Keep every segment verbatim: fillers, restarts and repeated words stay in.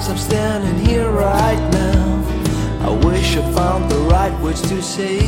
I'm standing here right now. I wish I found the right words to say.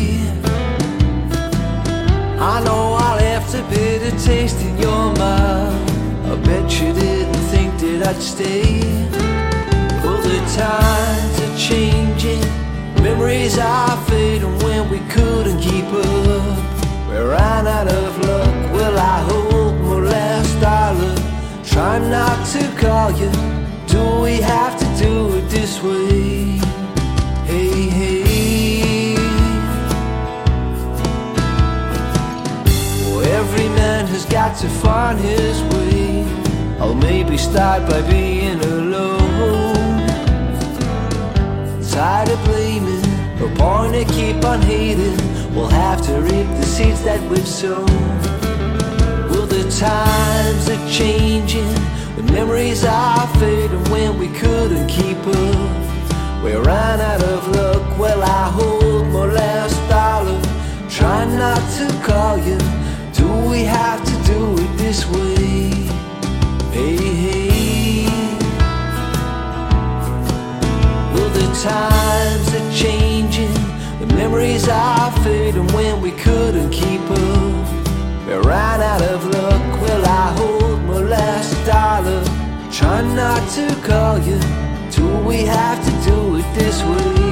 I know I left a bitter taste in your mouth. I bet you didn't think that I'd stay. Well, the times are changing, memories are fading. When we couldn't keep up, we ran out of luck. Well, I hold my last dollar, try not to call you. Do we have to do it this way? Hey, hey. Well, every man has got to find his way. I'll maybe start by being alone. Tired of blaming, no point to keep on hating. We'll have to reap the seeds that we've sown. Well, the times are changing, the memories are fading. When we couldn't keep up, we ran out of luck. Well, I hold my last dollar, try not to call you. Do we have to do it this way? Hey, hey. Well, the times are changing, the memories are fading. When we couldn't keep up, we ran out of luck. Well, I hold my last dollar, try not to call you. Do we have to do it this way?